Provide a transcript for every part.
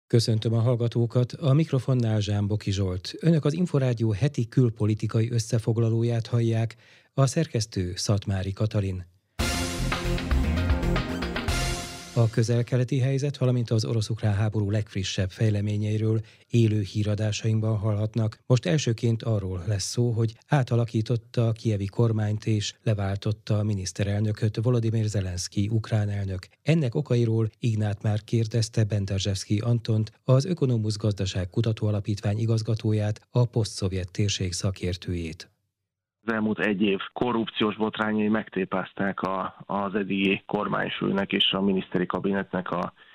Köszöntöm a hallgatókat, a mikrofonnál Zsámboki Zsolt. Önök az Inforádió heti külpolitikai összefoglalóját hallják, a szerkesztő Szatmári Katalin. A közel-keleti helyzet, valamint az orosz-ukrán háború legfrissebb fejleményeiről élő híradásainkban hallhatnak. Most elsőként arról lesz szó, hogy átalakította a kijevi kormányt és leváltotta a miniszterelnököt Volodymyr Zelenszky ukrán elnök. Ennek okairól Ignát már kérdezte Benderzsevszky Antont, az Ökonomusz Gazdaságkutató Alapítvány igazgatóját, a posztszovjet térség szakértőjét. Az elmúlt egy év korrupciós botrányai megtépázták az eddigi kormányfőnek és a miniszteri kabinetnek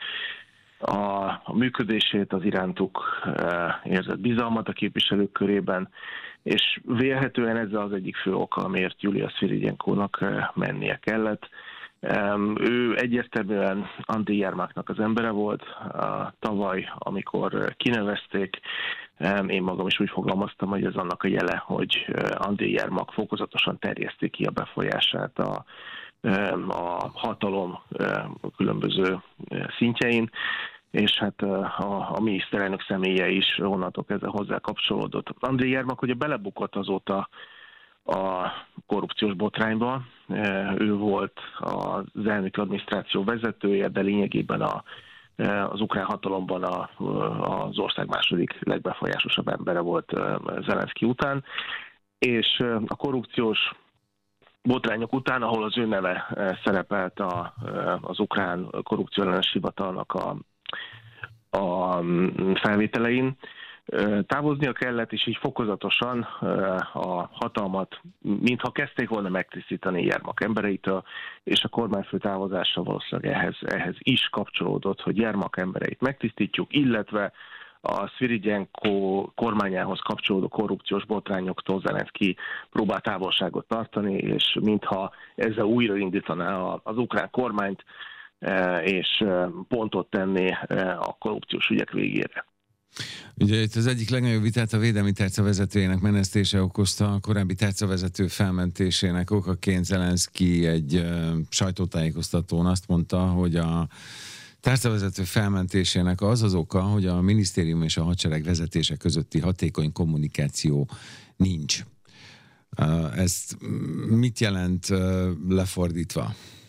a működését, az irántuk érzett bizalmat a képviselők körében, és vélhetően ez az egyik fő oka, amiért Julia Szvirigyenkónak mennie kellett. Ő egyértelműen Andi Jermaknak az embere volt. Tavaly, amikor kinevezték, én magam is úgy fogalmaztam, hogy ez annak a jele, hogy Andi Jermak fokozatosan terjeszti ki a befolyását a hatalom különböző szintjein, és hát a miniszterelnök személye is onnantól kezdve hozzá kapcsolódott. Andi Jermak ugye belebukott azóta a korrupciós botrányba. Ő volt az elnöki adminisztráció vezetője, de lényegében az ukrán hatalomban az ország második legbefolyásosabb embere volt Zelenszky után, és a korrupciós botrányok után, ahol az ő neve szerepelt az ukrán korrupcióellenes hivatalnak a felvételein, távoznia kellett, és így fokozatosan a hatalmat, mintha kezdték volna megtisztítani Jermak embereitől, és a kormányfő távozása valószínűleg ehhez is kapcsolódott, hogy Jermak embereit megtisztítjuk, illetve a Szvirigyenko kormányához kapcsolódó korrupciós botrányoktól Zelenszky próbál távolságot tartani, és mintha ezzel újraindítaná az ukrán kormányt, és pontot tenni a korrupciós ügyek végére. Ugye itt az egyik legnagyobb vitát a védelmi tárca vezetőjének menesztése okozta, a korábbi tárcavezető felmentésének okaként Zelenszky egy sajtótájékoztatón azt mondta, hogy a tárcavezető felmentésének az oka, hogy a minisztérium és a hadsereg vezetése közötti hatékony kommunikáció nincs. Ez mit jelent lefordítva?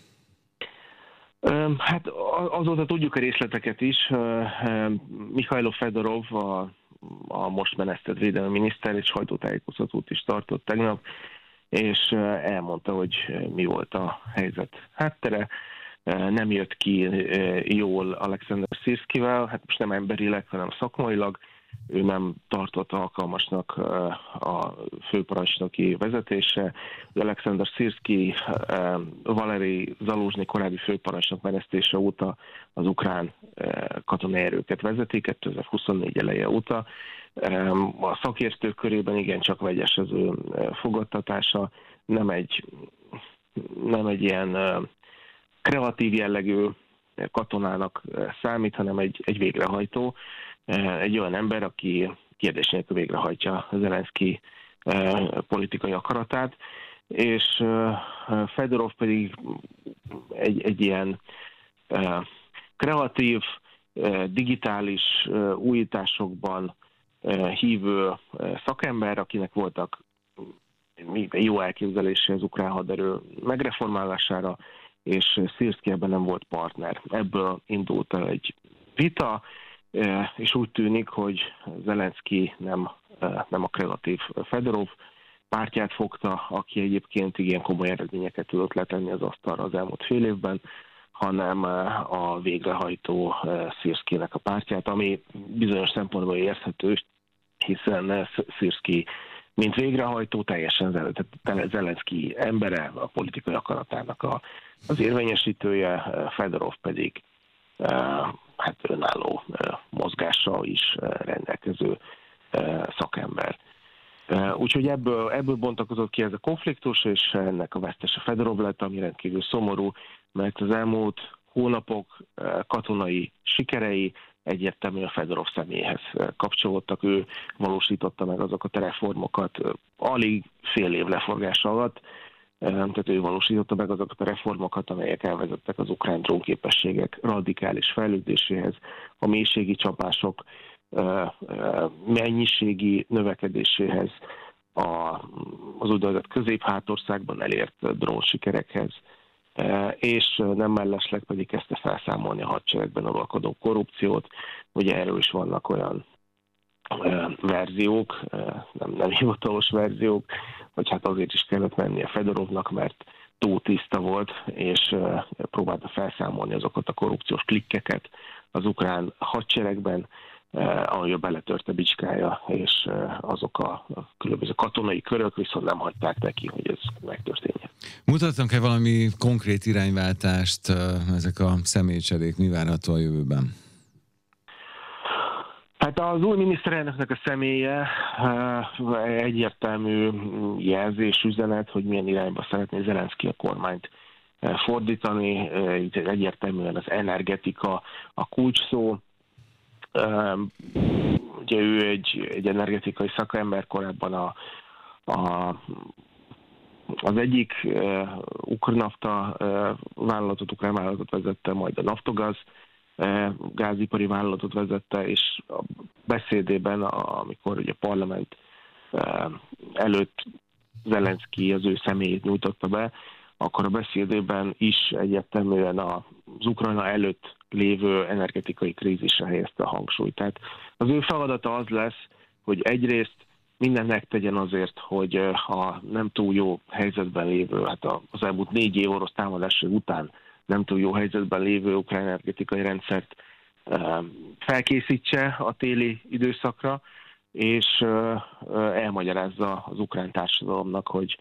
Hát azóta tudjuk a részleteket is. Mihailo Fedorov, a most menesztett védelmi miniszter, egy sajtótájékoztatót is tartott tegnap, és elmondta, hogy mi volt a helyzet háttere. Nem jött ki jól Alexander Szirszkivel, hát most nem emberileg, hanem szakmailag. Ő nem tartott alkalmasnak a főparancsnoki vezetése. Alexander Szirszky, Valeri Zaluzsnyi korábbi főparancsnok menesztése óta az ukrán katonai erőket vezeti, 2024 eleje óta. A szakértők körében igencsak vegyes az ő fogadtatása, nem egy ilyen kreatív jellegű katonának számít, hanem egy végrehajtó, egy olyan ember, aki kérdés nélkül végrehajtja Zelenszky politikai akaratát, és Fedorov pedig egy ilyen kreatív, digitális újításokban hívő szakember, akinek voltak jó elképzelése az ukrán haderő megreformálására, és Szirszky ebben nem volt partner. Ebből indult el egy vita, és úgy tűnik, hogy Zelenszky nem a kreatív Fedorov pártját fogta, aki egyébként igen komoly eredményeket tudott letenni az asztalra az elmúlt fél évben, hanem a végrehajtó Szirszkynek a pártját, ami bizonyos szempontból érthető, hiszen Szirszky, mint végrehajtó, teljesen Zelenszky embere, a politikai akaratának az érvényesítője, Fedorov pedig hát önálló mozgással is rendelkező szakember. Úgyhogy ebből bontakozott ki ez a konfliktus, és ennek a vesztese Fedorov lett, ami rendkívül szomorú, mert az elmúlt hónapok katonai sikerei egyértelműen Fedorov személyhez kapcsolódtak. Ő valósította meg azokat a reformokat alig fél év leforgása alatt, tehát ő valósította meg azokat a reformokat, amelyek elvezettek az ukrán drónképességek radikális fejlődéséhez, a mélységi csapások mennyiségi növekedéséhez, az úgynevezett közép-hátországban elért drónsikerekhez, és nem mellesleg pedig kezdte felszámolni a hadseregben uralkodó korrupciót. Ugye erről is vannak olyan verziók, nem hivatalos verziók, hogy hát azért is kellett menni a Fedorovnak, mert túl tiszta volt, és próbálta felszámolni azokat a korrupciós klikkeket az ukrán hadseregben, ahol beletörte bicskája, és azok a különböző katonai körök viszont nem hagyták neki, hogy ez megtörténjen. Mutatnak-e valami konkrét irányváltást ezek a személycserék? Mi várható a jövőben? Hát az új miniszterelnöknek a személye egyértelmű jelzés, üzenet, hogy milyen irányba szeretné Zelenszky a kormányt fordítani. Itt egyértelműen az energetika a kulcsszó. Ugye ő egy energetikai szakember, korábban az egyik Ukrnafta ukrán vállalatot vezette, majd a Naftogaz gázipari vállalatot vezette, és a beszédében, amikor ugye a parlament előtt Zelenszky az ő személyét nyújtotta be, akkor a beszédében is egyértelműen az Ukrajna előtt lévő energetikai krízisre helyezte a hangsúlyt. Tehát az ő feladata az lesz, hogy egyrészt mindent megtegyen azért, hogy a nem túl jó helyzetben lévő, hát az elmúlt 4 év orosz támadások után nem túl jó helyzetben lévő ukrán energetikai rendszert felkészítse a téli időszakra, és elmagyarázza az ukrán társadalomnak, hogy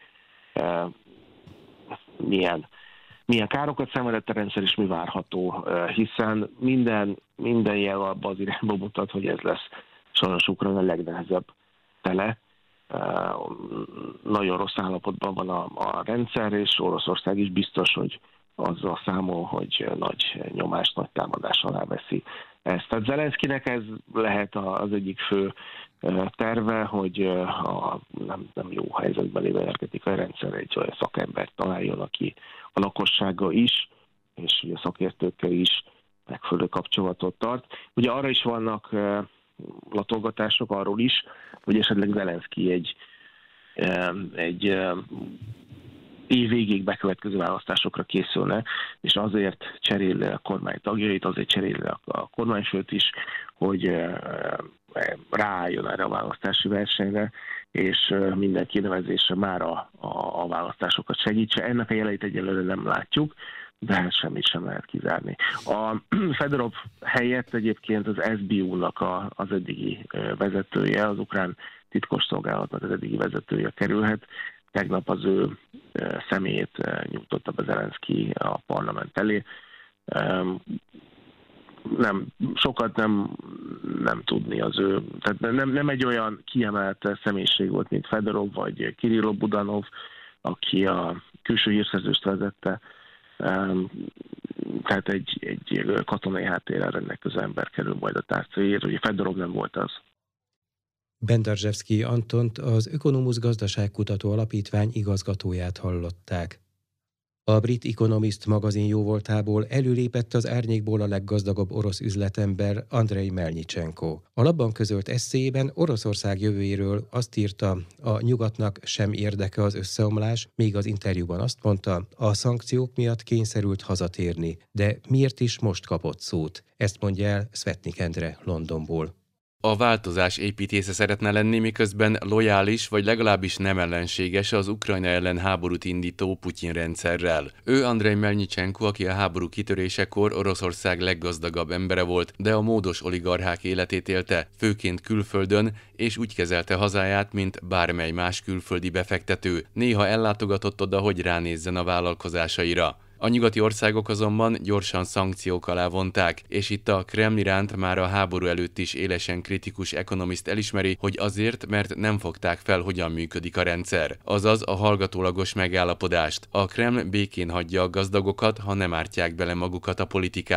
milyen károkat szenvedett a rendszer, és mi várható, hiszen minden jel abba az irányba mutat, hogy ez lesz sajnos Ukrajna legnehezebb tele. Nagyon rossz állapotban van a rendszer, és Oroszország is biztos, hogy azzal számol, hogy nagy nyomás, nagy támadás alá veszi ezt. Tehát Zelenszkynek ez lehet az egyik fő terve, hogy a nem jó helyzetben lévő energetikai rendszer egy olyan szakembert találjon, aki a lakossága is, és a szakértőkkel is megfelelő kapcsolatot tart. Ugye arra is vannak latolgatások, arról is, hogy esetleg Zelenszky egy év végéig bekövetkező választásokra készülne, és azért cseréli a kormány tagjait, azért cseréli a kormányfőt is, hogy ráálljon erre a választási versenyre, és minden kinevezése már a választásokat segítse. Ennek a jeleit egyelőre nem látjuk, de hát semmit sem lehet kizárni. A Fedorov helyett egyébként az SBU-nak az eddigi vezetője, az ukrán titkosszolgálatnak az eddigi vezetője kerülhet. Tegnap az ő személyét nyújtotta be Zelenszky a parlament elé. Sokat nem tudni az ő, tehát nem egy olyan kiemelt személyiség volt, mint Fedorov vagy Kirillov Budanov, aki a külső hírszerzést vezette, tehát egy katonai háttérrel rendelkező ember kerül majd a tárcáért, ugye Fedorov nem volt az. Bendarzsevszky Antont, az Ökonomusz Gazdaságkutató Alapítvány igazgatóját hallották. A brit Economist magazin jóvoltából előlépett az árnyékból a leggazdagabb orosz üzletember, Andrej Melnyicsenko. A labban közölt esszéjében Oroszország jövőjéről azt írta, a nyugatnak sem érdeke az összeomlás, még az interjúban azt mondta, a szankciók miatt kényszerült hazatérni, de miért is most kapott szót? Ezt mondja el Svetnik Endre Londonból. A változás építésze szeretne lenni, miközben lojális vagy legalábbis nem ellenséges az Ukrajna ellen háborút indító Putyin rendszerrel. Ő Andrej Melnyicsenko, aki a háború kitörésekor Oroszország leggazdagabb embere volt, de a módos oligarchák életét élte, főként külföldön, és úgy kezelte hazáját, mint bármely más külföldi befektető. Néha ellátogatott oda, hogy ránézzen a vállalkozásaira. A nyugati országok azonban gyorsan szankciók alá vonták, és itt a Kreml iránt már a háború előtt is élesen kritikus Economist elismeri, hogy azért, mert nem fogták fel, hogyan működik a rendszer. Azaz a hallgatólagos megállapodást. A Kreml békén hagyja a gazdagokat, ha nem ártják bele magukat a politikába.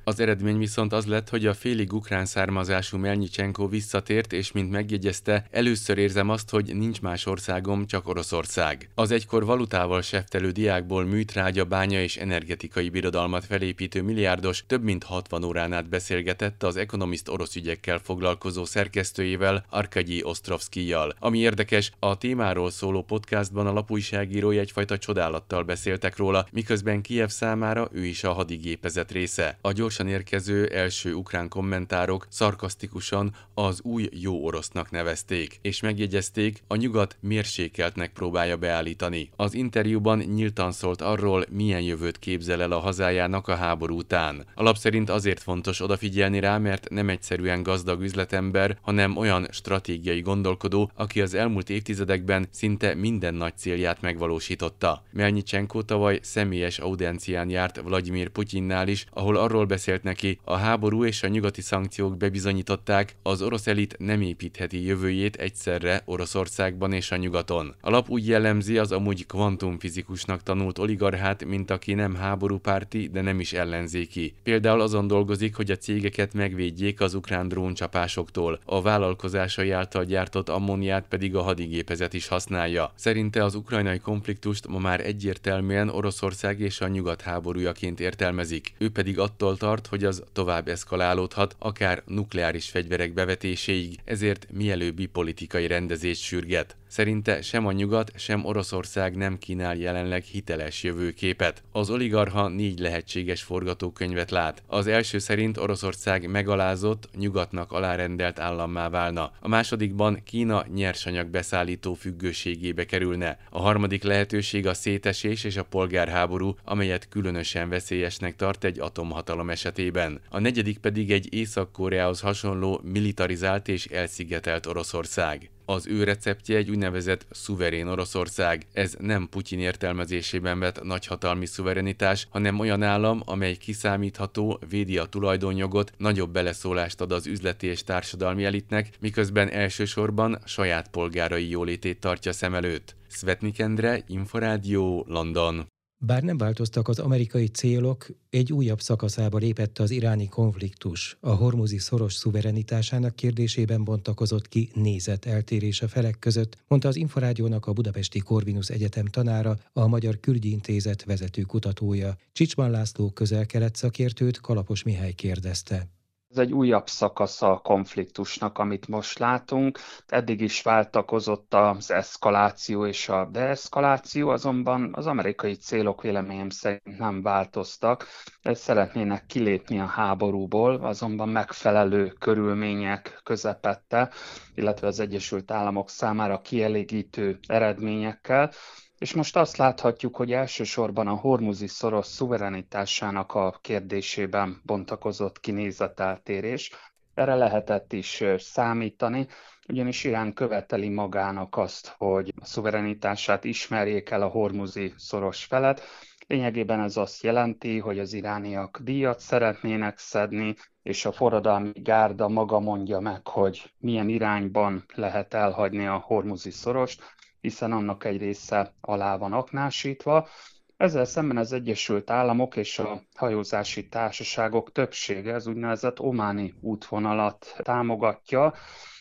Az eredmény viszont az lett, hogy a félig ukrán származású Melnyicsenko visszatért, és mint megjegyezte, először érzem azt, hogy nincs más országom, csak Oroszország. Az egykor valutával seftelő diákból műtrágya, bánya és energetikai birodalmat felépítő milliárdos több mint 60 órán át beszélgetett az Economist orosz ügyekkel foglalkozó szerkesztőjével, Arkadyi Ostrovszkijjal. Ami érdekes, a témáról szóló podcastban a lapújságírói egyfajta csodálattal beszéltek róla, miközben Kijev számára ő is a hadigépezet része. A gyorsan érkező első ukrán kommentárok szarkasztikusan az új jó orosznak nevezték, és megjegyezték, a nyugat mérsékeltnek próbálja beállítani. Az interjúban nyíltan szólt arról, milyen jövőt képzel el a hazájának a háború után. A lap szerint azért fontos odafigyelni rá, mert nem egyszerűen gazdag üzletember, hanem olyan stratégiai gondolkodó, aki az elmúlt évtizedekben szinte minden nagy célját megvalósította. Melnyicsenko tavaly személyes audiencián járt Vladimir Putyinnál is, ahol arról beszélt neki, a háború és a nyugati szankciók bebizonyították, az orosz elit nem építheti jövőjét egyszerre Oroszországban és a nyugaton. A lap úgy jellemzi az amúgy kvantumfizikusnak tanult oligarchát, mint aki nem háborúpárti, de nem is ellenzéki. Például azon dolgozik, hogy a cégeket megvédjék az ukrán dróncsapásoktól, a vállalkozásai által gyártott ammóniát pedig a hadigépezet is használja. Szerinte az ukrajnai konfliktust ma már egyértelműen Oroszország és a nyugat háborújaként értelmezik. Ő pedig attól tart, hogy az tovább eszkalálódhat, akár nukleáris fegyverek bevetéséig, ezért mielőbbi politikai rendezést sürget. Szerinte sem a nyugat, sem Oroszország nem kínál jelenleg hiteles jövőképet. Az oligarcha 4 lehetséges forgatókönyvet lát. Az első szerint Oroszország megalázott, nyugatnak alárendelt állammá válna. A másodikban Kína nyersanyag beszállító függőségébe kerülne. A harmadik lehetőség a szétesés és a polgárháború, amelyet különösen veszélyesnek tart egy atomhatalom esetében. A negyedik pedig egy Észak-Koreához hasonló militarizált és elszigetelt Oroszország. Az ő receptje egy úgynevezett szuverén Oroszország. Ez nem Putyin értelmezésében vett nagyhatalmi szuverenitás, hanem olyan állam, amely kiszámítható, védi a tulajdonjogot, nagyobb beleszólást ad az üzleti és társadalmi elitnek, miközben elsősorban saját polgárai jólétét tartja szem előtt. Szvetnik Endre, Inforádió, London. Bár nem változtak az amerikai célok, egy újabb szakaszába lépett az iráni konfliktus. A hormuzi szoros szuverenitásának kérdésében bontakozott ki nézeteltérés a felek között, mondta az Inforádiónak a Budapesti Corvinus Egyetem tanára, a Magyar Külügyi Intézet vezető kutatója. Csicsman László közel-kelet szakértőt Kalapos Mihály kérdezte. Ez egy újabb szakasza a konfliktusnak, amit most látunk. Eddig is váltakozott az eszkaláció és a deeszkaláció, azonban az amerikai célok véleményem szerint nem változtak. Szeretnének kilépni a háborúból, azonban megfelelő körülmények közepette, illetve az Egyesült Államok számára kielégítő eredményekkel. És most azt láthatjuk, hogy elsősorban a hormuzi szoros szuverenitásának a kérdésében bontakozott ki nézeteltérés. Erre lehetett is számítani, ugyanis Irán követeli magának azt, hogy a szuverenitását ismerjék el a hormuzi szoros felett. Lényegében ez azt jelenti, hogy az irániak díjat szeretnének szedni, és a forradalmi gárda maga mondja meg, hogy milyen irányban lehet elhagyni a hormuzi szorost, hiszen annak egy része alá van aknásítva. Ezzel szemben az Egyesült Államok és a hajózási társaságok többsége az úgynevezett ománi útvonalat támogatja,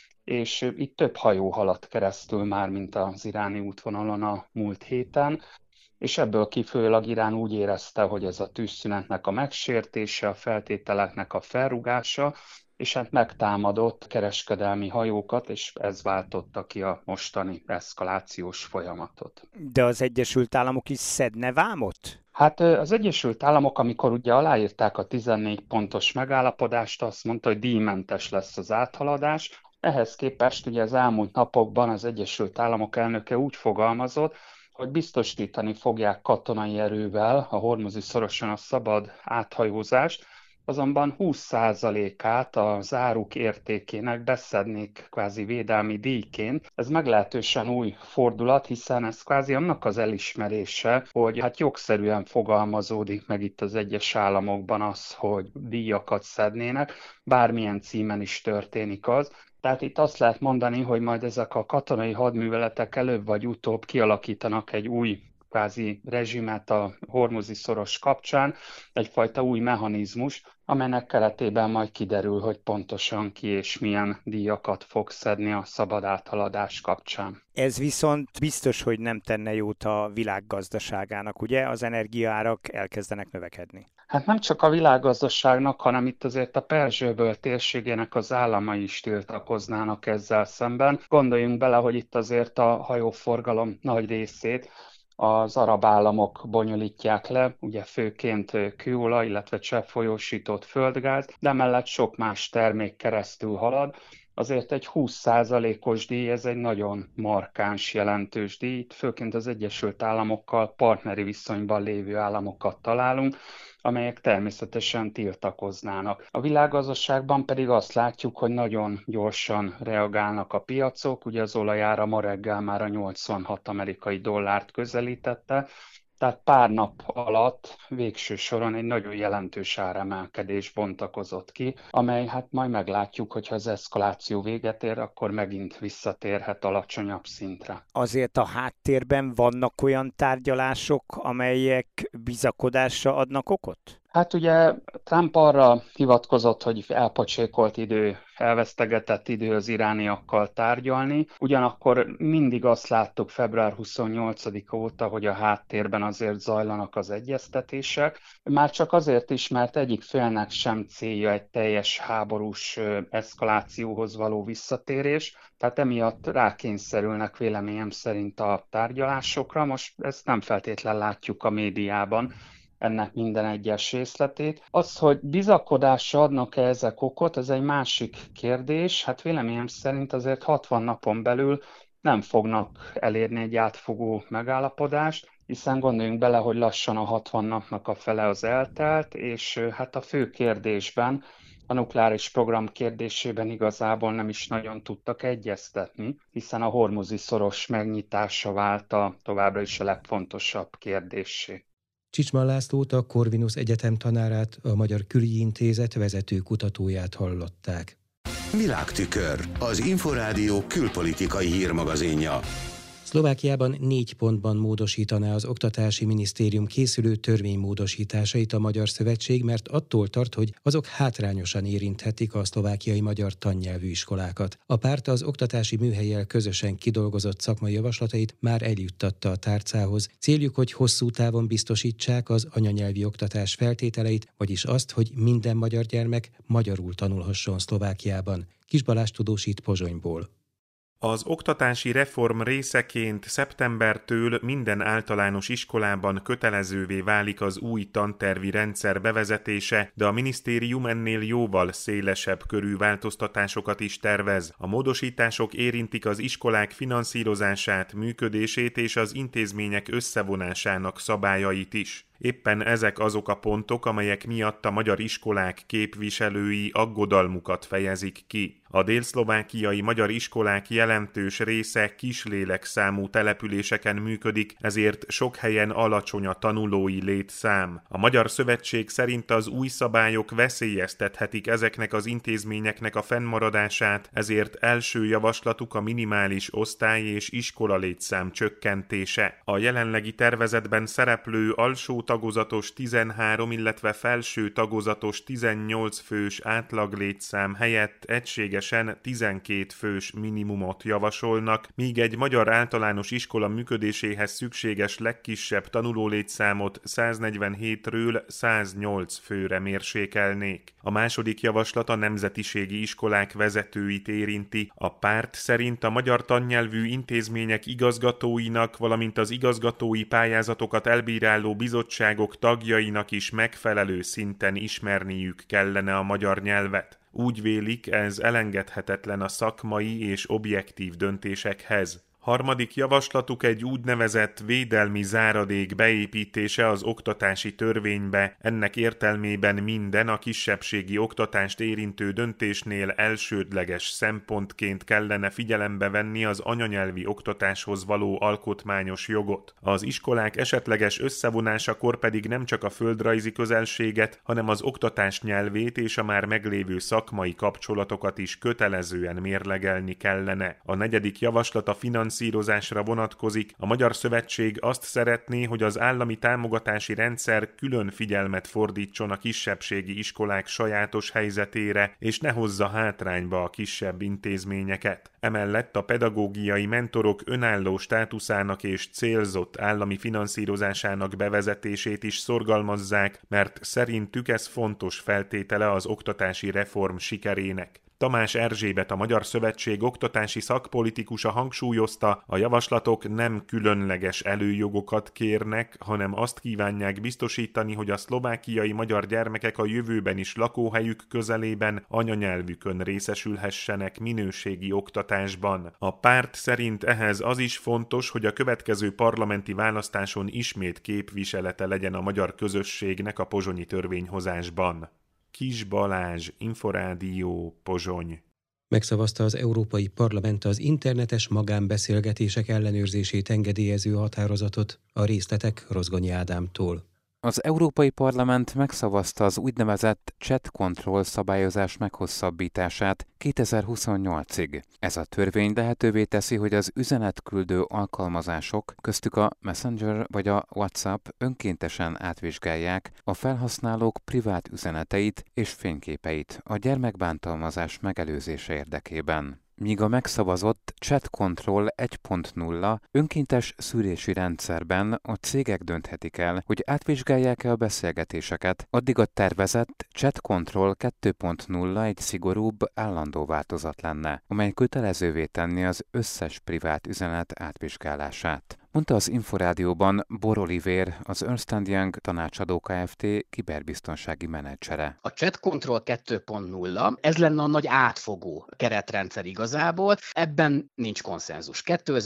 és itt több hajó haladt keresztül már, mint az iráni útvonalon a múlt héten, és ebből kifolyólag Irán úgy érezte, hogy ez a tűzszünetnek a megsértése, a feltételeknek a felrúgása, és hát megtámadott kereskedelmi hajókat, és ez váltotta ki a mostani eszkalációs folyamatot. De az Egyesült Államok is szedne vámot? Hát az Egyesült Államok, amikor ugye aláírták a 14 pontos megállapodást, azt mondta, hogy díjmentes lesz az áthaladás. Ehhez képest ugye az elmúlt napokban az Egyesült Államok elnöke úgy fogalmazott, hogy biztosítani fogják katonai erővel a hormuzi szoroson a szabad áthajózást, azonban 20%-át az áruk értékének beszednék kvázi védelmi díjként. Ez meglehetősen új fordulat, hiszen ez kvázi annak az elismerése, hogy hát jogszerűen fogalmazódik meg itt az egyes államokban az, hogy díjakat szednének, bármilyen címen is történik az. Tehát itt azt lehet mondani, hogy majd ezek a katonai hadműveletek előbb vagy utóbb kialakítanak egy új kvázi rezsimet a hormuzi szoros kapcsán, egyfajta új mechanizmus, amelynek keretében majd kiderül, hogy pontosan ki és milyen díjakat fog szedni a szabad áthaladás kapcsán. Ez viszont biztos, hogy nem tenne jót a világgazdaságának, ugye? Az energiaárak elkezdenek növekedni. Hát nem csak a világgazdaságnak, hanem itt azért a Perzső-öböl térségének az államai is tiltakoznának ezzel szemben. Gondoljunk bele, hogy itt azért a hajóforgalom nagy részét az arab államok bonyolítják le, ugye főként kőolaj, illetve cseppfolyósított földgáz, de emellett sok más termék keresztül halad. Azért egy 20%-os díj, ez egy nagyon markáns, jelentős díj. Itt főként az Egyesült Államokkal partneri viszonyban lévő államokat találunk, amelyek természetesen tiltakoznának. A világgazdaságban pedig azt látjuk, hogy nagyon gyorsan reagálnak a piacok, ugye az olajára ma reggel már a 86 amerikai dollárt közelítette, tehát pár nap alatt végső soron egy nagyon jelentős áremelkedés bontakozott ki, amely hát majd meglátjuk, hogyha az eszkaláció véget ér, akkor megint visszatérhet alacsonyabb szintre. Azért a háttérben vannak olyan tárgyalások, amelyek bizakodásra adnak okot? Hát ugye Trump arra hivatkozott, hogy elpocsékolt idő, elvesztegetett idő az irániakkal tárgyalni, ugyanakkor mindig azt láttuk február 28-a óta, hogy a háttérben azért zajlanak az egyeztetések, már csak azért is, mert egyik félnek sem célja egy teljes háborús eszkalációhoz való visszatérés, tehát emiatt rákényszerülnek véleményem szerint a tárgyalásokra. Most ezt nem feltétlen látjuk a médiában, ennek minden egyes részletét. Az, hogy bizakodásra adnak-e ezek okot, ez egy másik kérdés. Hát véleményem szerint azért 60 napon belül nem fognak elérni egy átfogó megállapodást, hiszen gondoljunk bele, hogy lassan a 60 napnak a fele az eltelt, és hát a fő kérdésben, a nukleáris program kérdésében igazából nem is nagyon tudtak egyeztetni, hiszen a hormuzi szoros megnyitása vált továbbra is a legfontosabb kérdéssé. Csicsman Lászlót, a Corvinus Egyetem tanárát, a Magyar Külügyi Intézet vezető kutatóját hallották. Világtükör, az Inforádió külpolitikai hírmagazinja. Szlovákiában 4 pontban módosítaná az Oktatási Minisztérium készülő törvénymódosításait a Magyar Szövetség, mert attól tart, hogy azok hátrányosan érinthetik a szlovákiai magyar tannyelvű iskolákat. A párt az oktatási műhellyel közösen kidolgozott szakmai javaslatait már eljuttatta a tárcához. Céljuk, hogy hosszú távon biztosítsák az anyanyelvi oktatás feltételeit, vagyis azt, hogy minden magyar gyermek magyarul tanulhasson Szlovákiában. Kis Balázs tudósít Pozsonyból. Az oktatási reform részeként szeptembertől minden általános iskolában kötelezővé válik az új tantervi rendszer bevezetése, de a minisztérium ennél jóval szélesebb körű változtatásokat is tervez. A módosítások érintik az iskolák finanszírozását, működését és az intézmények összevonásának szabályait is. Éppen ezek azok a pontok, amelyek miatt a magyar iskolák képviselői aggodalmukat fejezik ki. A délszlovákiai magyar iskolák jelentős része kislélekszámú településeken működik, ezért sok helyen alacsony a tanulói létszám. A Magyar Szövetség szerint az új szabályok veszélyeztethetik ezeknek az intézményeknek a fennmaradását, ezért első javaslatuk a minimális osztály és iskola létszám csökkentése. A jelenlegi tervezetben szereplő alsó tagozatos 13, illetve felső tagozatos 18 fős átlaglétszám helyett egységesen 12 fős minimumot javasolnak, míg egy magyar általános iskola működéséhez szükséges legkisebb tanulólétszámot 147-ről 108 főre mérsékelnék. A második javaslat a nemzetiségi iskolák vezetőit érinti. A párt szerint a magyar tannyelvű intézmények igazgatóinak, valamint az igazgatói pályázatokat elbíráló bizottságok tagjainak is megfelelő szinten ismerniük kellene a magyar nyelvet. Úgy vélik, ez elengedhetetlen a szakmai és objektív döntésekhez. Harmadik javaslatuk egy úgynevezett védelmi záradék beépítése az oktatási törvénybe. Ennek értelmében minden a kisebbségi oktatást érintő döntésnél elsődleges szempontként kellene figyelembe venni az anyanyelvi oktatáshoz való alkotmányos jogot. Az iskolák esetleges összevonásakor pedig nem csak a földrajzi közelséget, hanem az oktatás nyelvét és a már meglévő szakmai kapcsolatokat is kötelezően mérlegelni kellene. A negyedik javaslat a finanszírozás finanszírozásra vonatkozik. A Magyar Szövetség azt szeretné, hogy az állami támogatási rendszer külön figyelmet fordítson a kisebbségi iskolák sajátos helyzetére, és ne hozza hátrányba a kisebb intézményeket. Emellett a pedagógiai mentorok önálló státuszának és célzott állami finanszírozásának bevezetését is szorgalmazzák, mert szerintük ez fontos feltétele az oktatási reform sikerének. Tamás Erzsébet, a Magyar Szövetség oktatási szakpolitikusa hangsúlyozta, a javaslatok nem különleges előjogokat kérnek, hanem azt kívánják biztosítani, hogy a szlovákiai magyar gyermekek a jövőben is lakóhelyük közelében anyanyelvükön részesülhessenek minőségi oktatásban. A párt szerint ehhez az is fontos, hogy a következő parlamenti választáson ismét képviselete legyen a magyar közösségnek a pozsonyi törvényhozásban. Kis Balázs, Inforádió, Pozsony. Megszavazta az Európai Parlament az internetes magánbeszélgetések ellenőrzését engedélyező határozatot, a részletek Rozgonyi Ádámtól. Az Európai Parlament megszavazta az úgynevezett chat control szabályozás meghosszabbítását 2028-ig. Ez a törvény lehetővé teszi, hogy az üzenetküldő alkalmazások, köztük a Messenger vagy a WhatsApp önkéntesen átvizsgálják a felhasználók privát üzeneteit és fényképeit a gyermekbántalmazás megelőzése érdekében. Míg a megszavazott Chat Control 1.0 önkéntes szűrési rendszerben a cégek dönthetik el, hogy átvizsgálják-e a beszélgetéseket, addig a tervezett Chat Control 2.0 egy szigorúbb, állandó változat lenne, amely kötelezővé tenni az összes privát üzenet átvizsgálását. Mondta az Inforádióban Bor Olivér, az Ernst & Young tanácsadó Kft. Kiberbiztonsági menedzsere. A Chat Control 2.0, ez lenne a nagy átfogó keretrendszer igazából, ebben nincs konszenzus.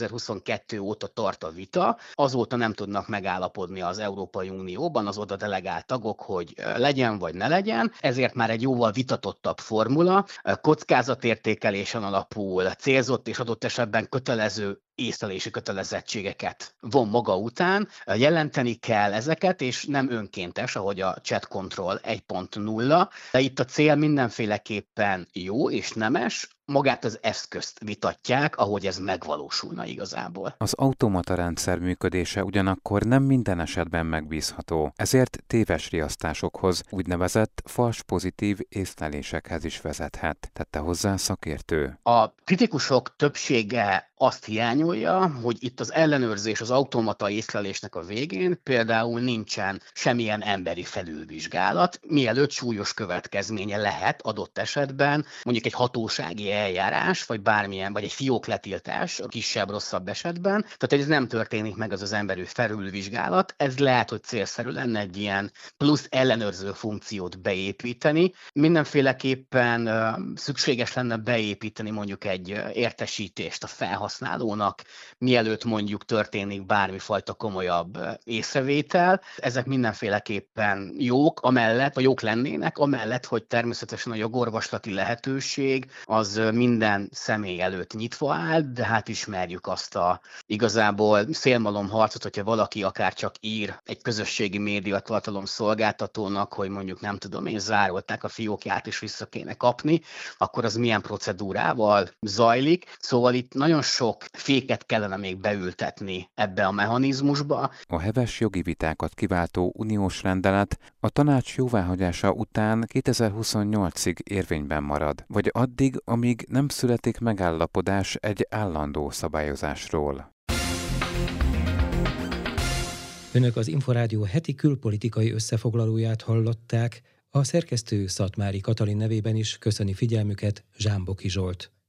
2022 óta tart a vita, azóta nem tudnak megállapodni az Európai Unióban az oda delegált tagok, hogy legyen vagy ne legyen, ezért már egy jóval vitatottabb formula, kockázatértékelésen alapul, célzott és adott esetben kötelező észlelési kötelezettségeket von maga után, jelenteni kell ezeket, és nem önkéntes, ahogy a Chat Control 1.0, de itt a cél mindenféleképpen jó és nemes, magát az eszközt vitatják, ahogy ez megvalósulna igazából. Az automata rendszer működése ugyanakkor nem minden esetben megbízható, ezért téves riasztásokhoz, úgynevezett fals pozitív észlelésekhez is vezethet, tette hozzá szakértő. A kritikusok többsége azt hiányolja, hogy itt az ellenőrzés, az automata észlelésnek a végén például nincsen semmilyen emberi felülvizsgálat, mielőtt súlyos következménye lehet adott esetben, mondjuk egy hatósági eljárás, vagy bármilyen, vagy egy fiókletiltás a kisebb, rosszabb esetben. Tehát, hogy ez nem történik meg az emberi felülvizsgálat, ez lehet, hogy célszerű lenne egy ilyen plusz ellenőrző funkciót beépíteni. Mindenféleképpen szükséges lenne beépíteni mondjuk egy értesítést a felhasználónak, mielőtt mondjuk történik bármifajta komolyabb észrevétel. Ezek mindenféleképpen jók, amellett, vagy jók lennének, amellett, hogy természetesen a jogorvoslati lehetőség az minden személy előtt nyitva áll, de hát ismerjük azt a igazából szélmalomharcot, hogyha valaki akár csak ír egy közösségi médiatartalom szolgáltatónak, hogy mondjuk nem tudom én, zárolták a fiókját és vissza kéne kapni, akkor az milyen procedúrával zajlik. Szóval itt nagyon sok féket kellene még beültetni ebbe a mechanizmusba. A heves jogi vitákat kiváltó uniós rendelet a tanács jóváhagyása után 2028-ig érvényben marad, vagy addig, amíg nem születik megállapodás egy állandó szabályozásról. Önök az Inforádió heti külpolitikai összefoglalóját hallották, a szerkesztő Szatmári Katalin nevében is köszöni figyelmüket Zsámboki Zsolt.